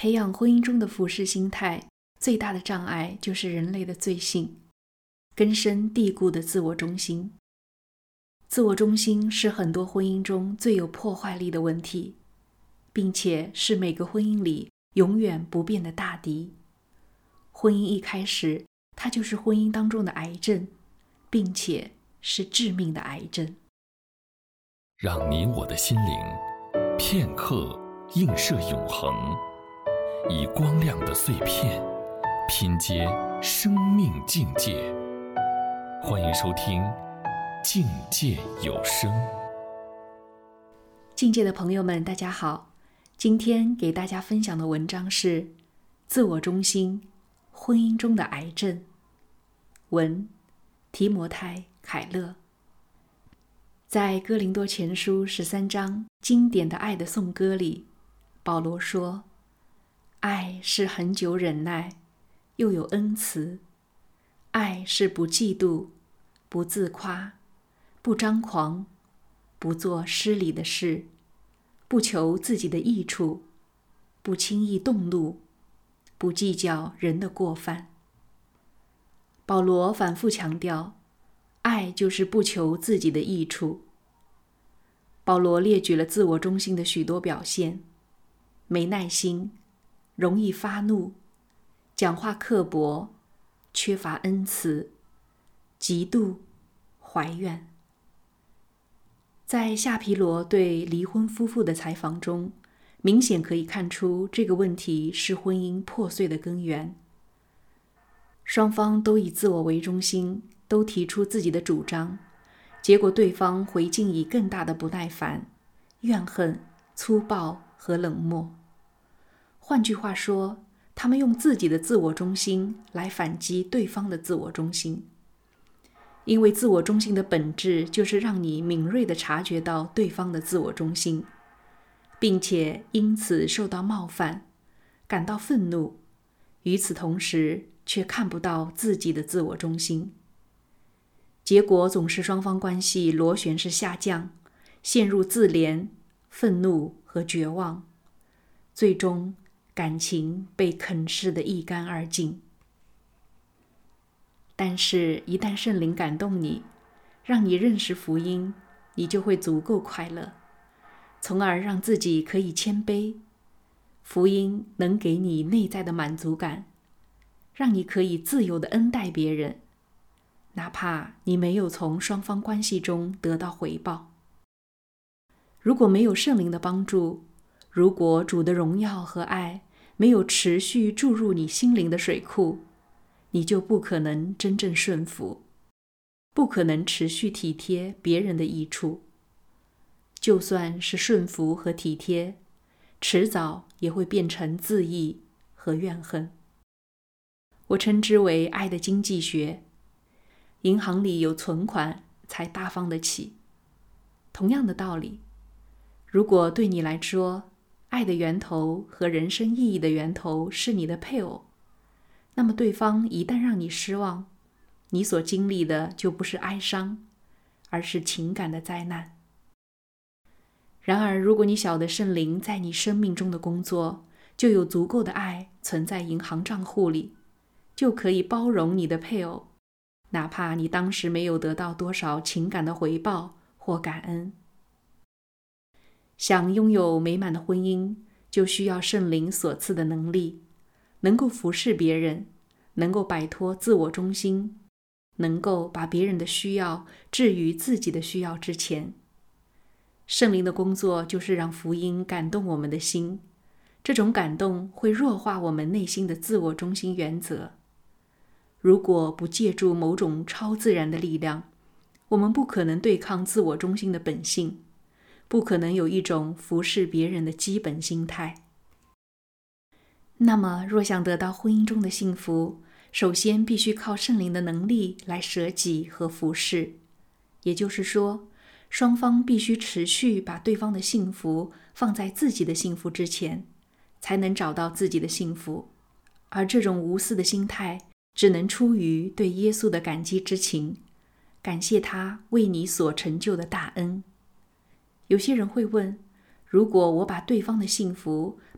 培养婚姻中的服侍心态，最大的障碍就是人类的罪性，根深蒂固的自我中心。自我中心是很多婚姻中最有破坏力的问题，并且是每个婚姻里永远不变的大敌。婚姻一开始，它就是婚姻当中的癌症，并且是致命的癌症。 让你我的心灵片刻映射永恒，以光亮的碎片拼接生命境界。欢迎收听境界有声。 境界的朋友们，大家好，今天给大家分享的文章是自我中心，婚姻中的癌症。文提摩太·凯勒。在哥林多前书13章经典的爱的颂歌里，保罗说，爱是恒久忍耐，又有恩慈；爱是不嫉妒，不自夸，不张狂，不做失礼的事，不求自己的益处，不轻易动怒，不计较人的过犯。保罗反复强调，爱就是不求自己的益处。保罗列举了自我中心的许多表现：没耐心，容易发怒，讲话刻薄，缺乏恩慈，嫉妒，怀怨。在夏皮罗对离婚夫妇的采访中，明显可以看出这个问题是婚姻破碎的根源。双方都以自我为中心，都提出自己的主张，结果对方回敬以更大的不耐烦、怨恨、粗暴和冷漠。换句话说，他们用自己的自我中心来反击对方的自我中心。因为自我中心的本质就是让你敏锐地察觉到对方的自我中心，并且因此受到冒犯，感到愤怒，与此同时却看不到自己的自我中心。结果总是双方关系螺旋式下降，陷入自怜、愤怒和绝望，最终感情被啃噬得一干二净。但是，一旦圣灵感动你，让你认识福音，你就会足够快乐，从而让自己可以谦卑。福音能给你内在的满足感，让你可以自由地恩待别人，哪怕你没有从双方关系中得到回报。如果没有圣灵的帮助，如果主的荣耀和爱没有持续注入你心灵的水库，你就不可能真正顺服，不可能持续体贴别人的益处。就算是顺服和体贴，迟早也会变成自义和怨恨。我称之为爱的经济学。银行里有存款才大方得起。同样的道理，如果对你来说，爱的源头和人生意义的源头是你的配偶，那么对方一旦让你失望，你所经历的就不是哀伤，而是情感的灾难。然而，如果你晓得圣灵在你生命中的工作，就有足够的爱存在银行账户里，就可以包容你的配偶，哪怕你当时没有得到多少情感的回报或感恩。想拥有美满的婚姻，就需要圣灵所赐的能力，能够服侍别人，能够摆脱自我中心，能够把别人的需要置于自己的需要之前。圣灵的工作就是让福音感动我们的心，这种感动会弱化我们内心的自我中心原则。如果不借助某种超自然的力量，我们不可能对抗自我中心的本性，不可能有一种服侍别人的基本心态。那么，若想得到婚姻中的幸福，首先必须靠圣灵的能力来舍己和服侍。也就是说，双方必须持续把对方的幸福放在自己的幸福之前，才能找到自己的幸福。而这种无私的心态，只能出于对耶稣的感激之情，感谢他为你所成就的大恩。有些人会问，如果我把对方的幸福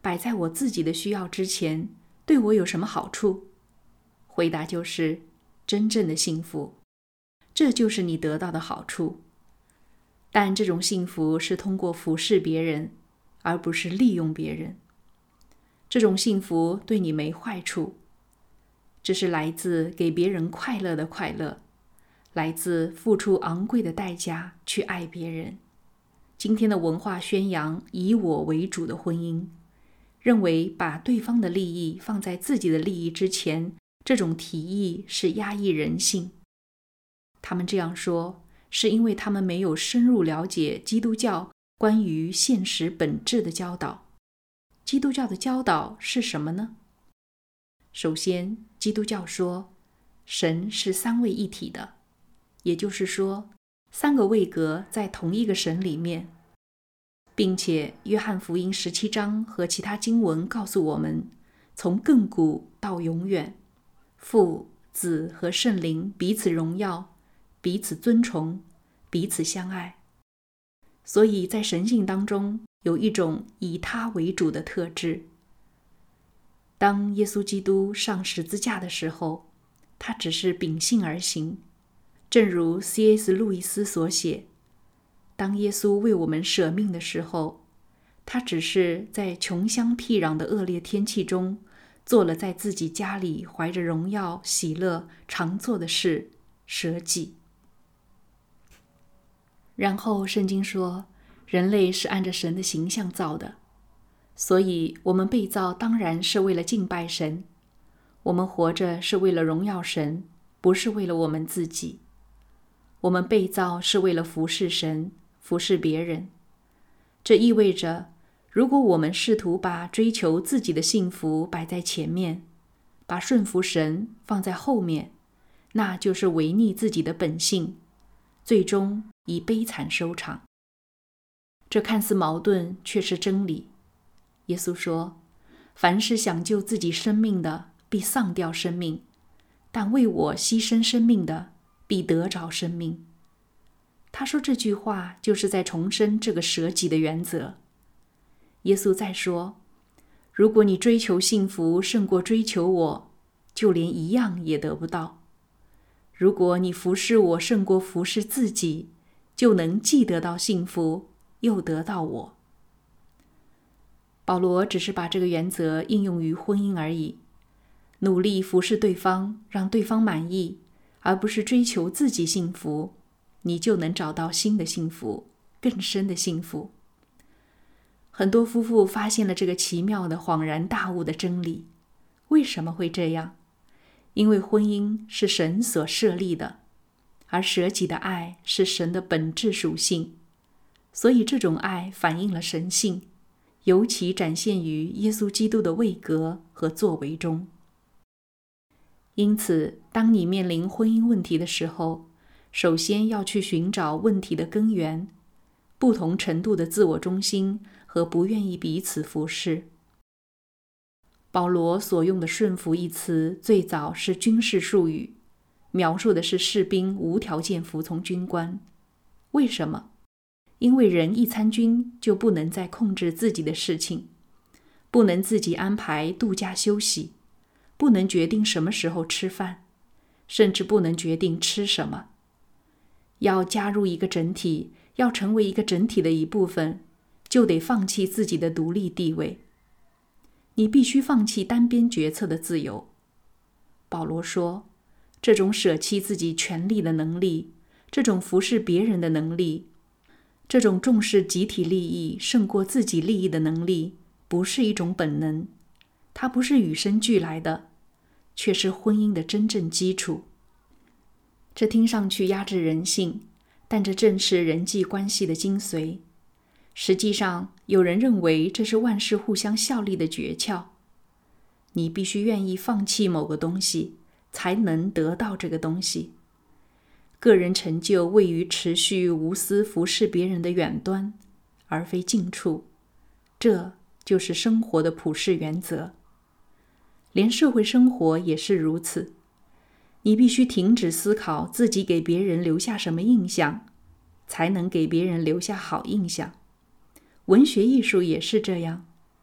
摆在我自己的需要之前，对我有什么好处？回答就是真正的幸福，这就是你得到的好处。但这种幸福是通过服侍别人，而不是利用别人。这种幸福对你没坏处，这是来自给别人快乐的快乐，来自付出昂贵的代价去爱别人。今天的文化宣扬以我为主的婚姻，认为把对方的利益放在自己的利益之前，这种提议是压抑人性。他们这样说，是因为他们没有深入了解基督教关于现实本质的教导。基督教的教导是什么呢？首先，基督教说，神是三位一体的，也就是说，三个位格在同一个神里面，并且约翰福音17章和其他经文告诉我们，从亘古到永远，父、子和圣灵彼此荣耀，彼此尊崇，彼此相爱。所以在神性当中有一种以他为主的特质。当耶稣基督上十字架的时候，他只是秉性而行，正如 C.S. 路易斯所写，当耶稣为我们舍命的时候，他只是在穷乡僻壤的恶劣天气中，做了在自己家里怀着荣耀喜乐常做的事，舍己。然后圣经说，人类是按着神的形象造的，所以我们被造当然是为了敬拜神，我们活着是为了荣耀神，不是为了我们自己。我们被造是为了服侍神，服侍别人。这意味着，如果我们试图把追求自己的幸福摆在前面，把顺服神放在后面，那就是违逆自己的本性，最终以悲惨收场。这看似矛盾，却是真理。耶稣说，凡是想救自己生命的，必丧掉生命，但为我牺牲生命的，必得着生命。他说这句话就是在重申这个舍己的原则。耶稣再说，如果你追求幸福胜过追求我，就连一样也得不到。如果你服侍我胜过服侍自己，就能既得到幸福，又得到我。保罗只是把这个原则应用于婚姻而已，努力服侍对方，让对方满意，而不是追求自己幸福，你就能找到新的幸福，更深的幸福。很多夫妇发现了这个奇妙的恍然大悟的真理。为什么会这样？因为婚姻是神所设立的，而舍己的爱是神的本质属性，所以这种爱反映了神性，尤其展现于耶稣基督的位格和作为中。因此，当你面临婚姻问题的时候，首先要去寻找问题的根源，不同程度的自我中心和不愿意彼此服侍。保罗所用的顺服一词最早是军事术语，描述的是士兵无条件服从军官。为什么？因为人一参军就不能再控制自己的事情，不能自己安排度假休息，不能决定什么时候吃饭，甚至不能决定吃什么。要加入一个整体，要成为一个整体的一部分，就得放弃自己的独立地位。你必须放弃单边决策的自由。保罗说，这种舍弃自己权利的能力，这种服侍别人的能力，这种重视集体利益胜过自己利益的能力，不是一种本能，它不是与生俱来的，却是婚姻的真正基础。这听上去压制人性，但这正是人际关系的精髓。实际上，有人认为这是万事互相效力的诀窍。你必须愿意放弃某个东西，才能得到这个东西。个人成就位于持续无私服侍别人的远端，而非近处。这就是生活的普世原则。连社会生活也是如此。你必须停止思考自己给别人留下什么印象，才能给别人留下好印象。文学艺术也是这样。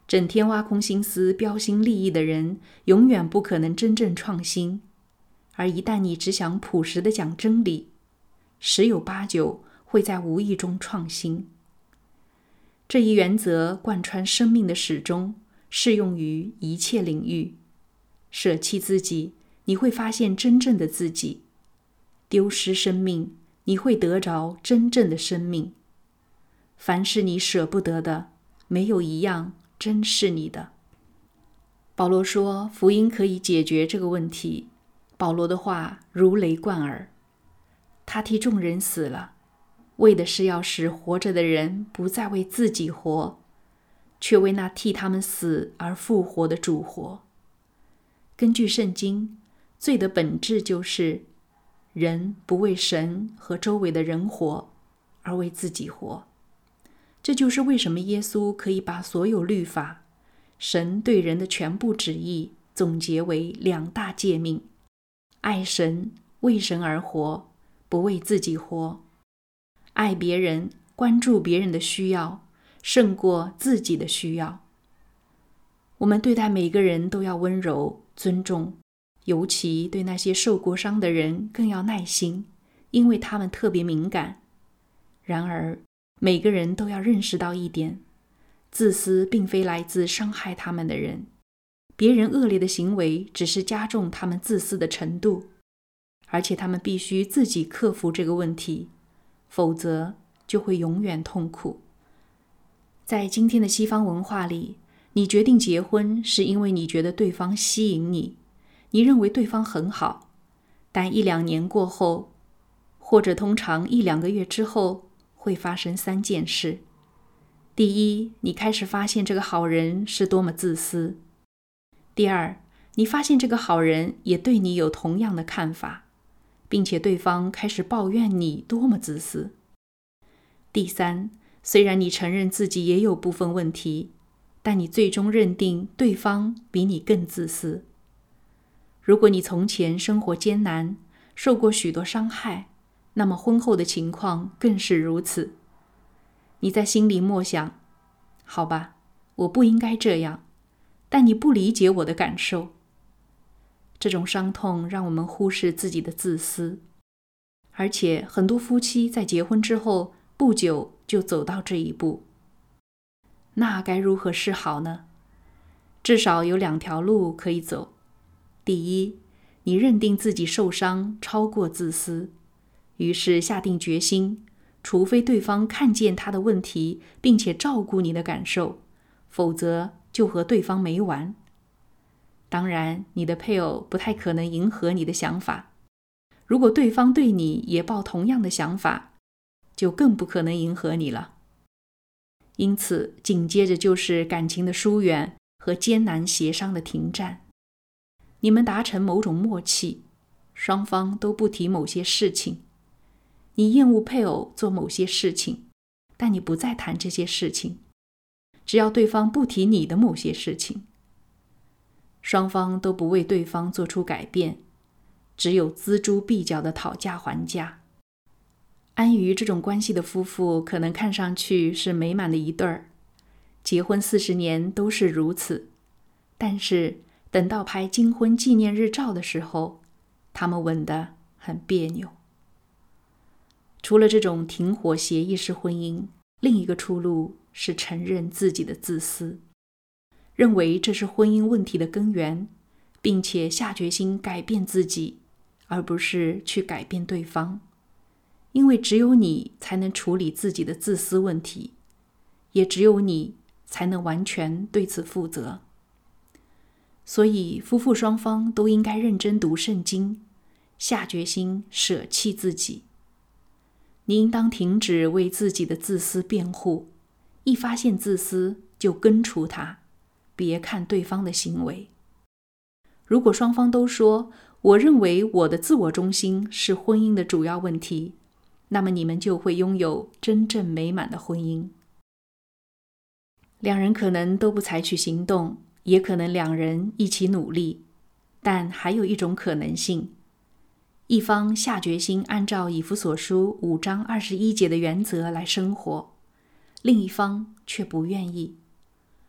整天挖空心思标新立异的人，永远不可能真正创新。而一旦你只想朴实地讲真理，十有八九会在无意中创新。这一原则贯穿生命的始终，适用于一切领域。舍弃自己，你会发现真正的自己；丢失生命，你会得着真正的生命。凡是你舍不得的，没有一样真是你的。保罗说，福音可以解决这个问题。保罗的话如雷贯耳。他替众人死了，为的是要使活着的人不再为自己活，却为那替他们死而复活的主活。根据圣经，罪的本质就是人不为神和周围的人活，而为自己活。这就是为什么耶稣可以把所有律法，神对人的全部旨意总结为2大诫命：爱神，为神而活，不为自己活；爱别人，关注别人的需要，胜过自己的需要。我们对待每个人都要温柔、尊重，尤其对那些受过伤的人更要耐心，因为他们特别敏感。然而，每个人都要认识到一点，自私并非来自伤害他们的人，别人恶劣的行为只是加重他们自私的程度，而且他们必须自己克服这个问题，否则就会永远痛苦。在今天的西方文化里，你决定结婚是因为你觉得对方吸引你，你认为对方很好，但1-2年过后，或者通常1-2个月之后，会发生3件事。第一，你开始发现这个好人是多么自私；第二，你发现这个好人也对你有同样的看法，并且对方开始抱怨你多么自私；第三，虽然你承认自己也有部分问题，但你最终认定对方比你更自私。如果你从前生活艰难，受过许多伤害，那么婚后的情况更是如此。你在心里默想，好吧，我不应该这样，但你不理解我的感受。这种伤痛让我们忽视自己的自私，而且很多夫妻在结婚之后不久就走到这一步。那该如何是好呢？至少有2条路可以走。第一，你认定自己受伤超过自私，于是下定决心，除非对方看见他的问题，并且照顾你的感受，否则就和对方没完。当然，你的配偶不太可能迎合你的想法。如果对方对你也抱同样的想法，就更不可能迎合你了。因此，紧接着就是感情的疏远和艰难协商的停战。你们达成某种默契，双方都不提某些事情。你厌恶配偶做某些事情，但你不再谈这些事情，只要对方不提你的某些事情。双方都不为对方做出改变，只有锱铢必较的讨价还价。安于这种关系的夫妇可能看上去是美满的一对儿，结婚40年都是如此，但是等到拍金婚纪念日照的时候，他们吻得很别扭。除了这种停火协议式婚姻，另一个出路是承认自己的自私，认为这是婚姻问题的根源，并且下决心改变自己，而不是去改变对方。因为只有你才能处理自己的自私问题，也只有你才能完全对此负责。所以夫妇双方都应该认真读圣经，下决心舍弃自己。你应当停止为自己的自私辩护，一发现自私就根除它，别看对方的行为。如果双方都说，我认为我的自我中心是婚姻的主要问题，那么你们就会拥有真正美满的婚姻。2人可能都不采取行动，也可能2人一起努力，但还有一种可能性，一方下决心按照以弗所书5章21节的原则来生活，另一方却不愿意。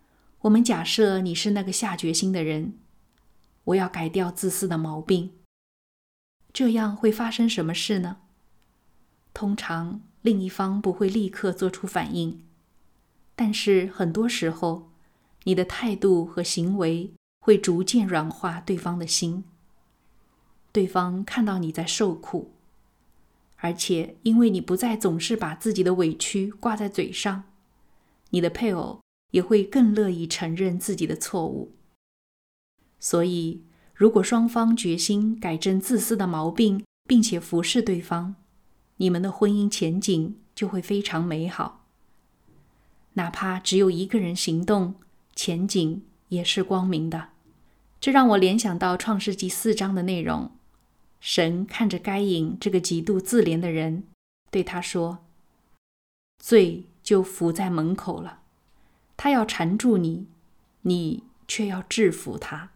我们假设你是那个下决心的人，我要改掉自私的毛病。这样会发生什么事呢？通常另一方不会立刻做出反应，但是很多时候，你的态度和行为会逐渐软化对方的心。对方看到你在受苦，而且因为你不再总是把自己的委屈挂在嘴上，你的配偶也会更乐意承认自己的错误。所以，如果双方决心改正自私的毛病，并且服侍对方，你们的婚姻前景就会非常美好。哪怕只有一个人行动，前景也是光明的。这让我联想到创世纪4章的内容。神看着该隐这个极度自怜的人，对他说：罪就伏在门口了，他要缠住你，你却要制服他。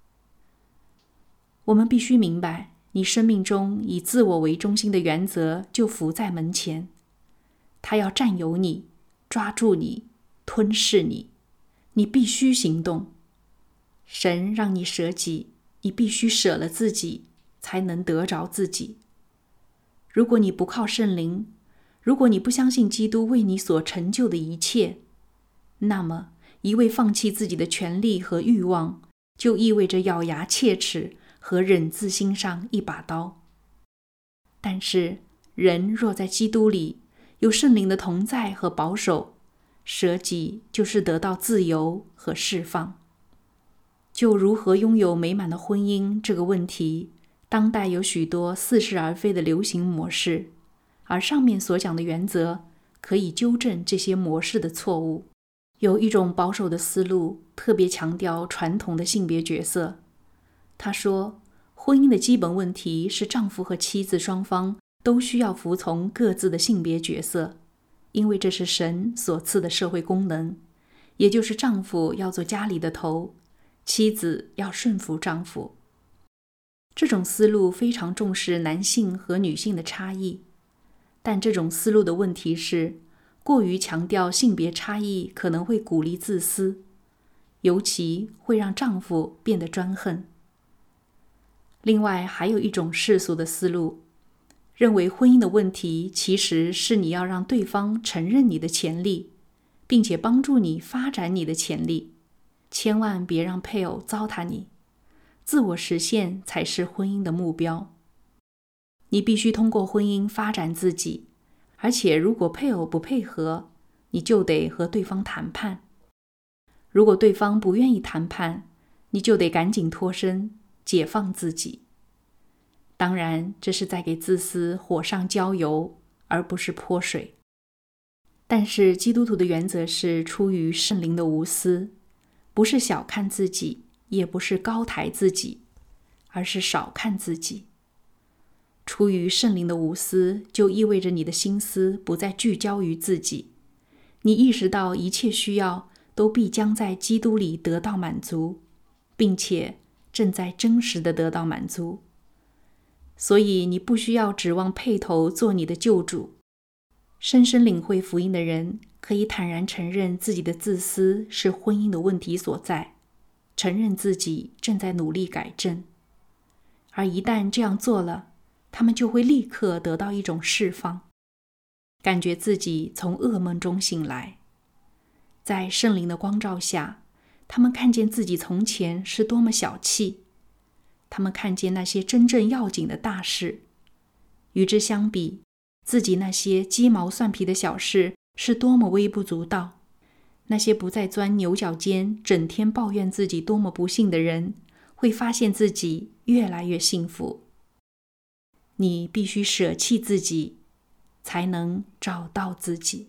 我们必须明白，你生命中以自我为中心的原则就伏在门前，他要占有你，抓住你，吞噬你，你必须行动。神让你舍己，你必须舍了自己，才能得着自己。如果你不靠圣灵，如果你不相信基督为你所成就的一切，那么一味放弃自己的权利和欲望，就意味着咬牙切齿和忍字心上一把刀。但是人若在基督里，有圣灵的同在和保守，舍己就是得到自由和释放。就如何拥有美满的婚姻这个问题，当代有许多似是而非的流行模式，而上面所讲的原则可以纠正这些模式的错误。有一种保守的思路特别强调传统的性别角色。他说，婚姻的基本问题是丈夫和妻子双方都需要服从各自的性别角色，因为这是神所赐的社会功能，也就是丈夫要做家里的头，妻子要顺服丈夫。这种思路非常重视男性和女性的差异，但这种思路的问题是，过于强调性别差异可能会鼓励自私，尤其会让丈夫变得专横。另外，还有一种世俗的思路，认为婚姻的问题其实是你要让对方承认你的潜力，并且帮助你发展你的潜力，千万别让配偶糟蹋你。自我实现才是婚姻的目标。你必须通过婚姻发展自己，而且如果配偶不配合，你就得和对方谈判。如果对方不愿意谈判，你就得赶紧脱身，解放自己。当然，这是在给自私火上浇油，而不是泼水。但是基督徒的原则是出于圣灵的无私，不是小看自己，也不是高抬自己，而是少看自己。出于圣灵的无私，就意味着你的心思不再聚焦于自己，你意识到一切需要都必将在基督里得到满足，并且正在真实的得到满足。所以你不需要指望配头做你的救主。深深领会福音的人，可以坦然承认自己的自私是婚姻的问题所在，承认自己正在努力改正。而一旦这样做了，他们就会立刻得到一种释放，感觉自己从噩梦中醒来。在圣灵的光照下，他们看见自己从前是多么小气，他们看见那些真正要紧的大事。与之相比，自己那些鸡毛蒜皮的小事是多么微不足道。那些不再钻牛角尖，整天抱怨自己多么不幸的人，会发现自己越来越幸福。你必须舍弃自己，才能找到自己。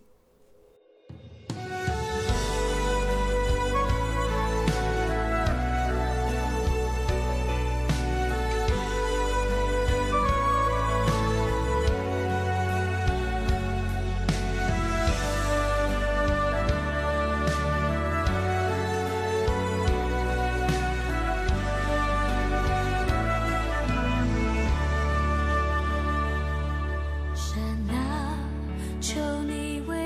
神啊，求你为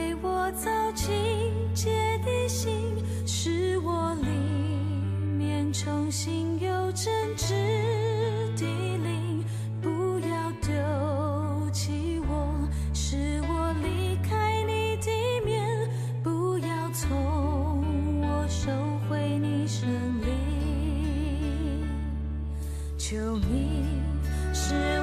重新有真知地灵，不要丢弃我，使我离开你地面，不要从我收回你生灵。求你使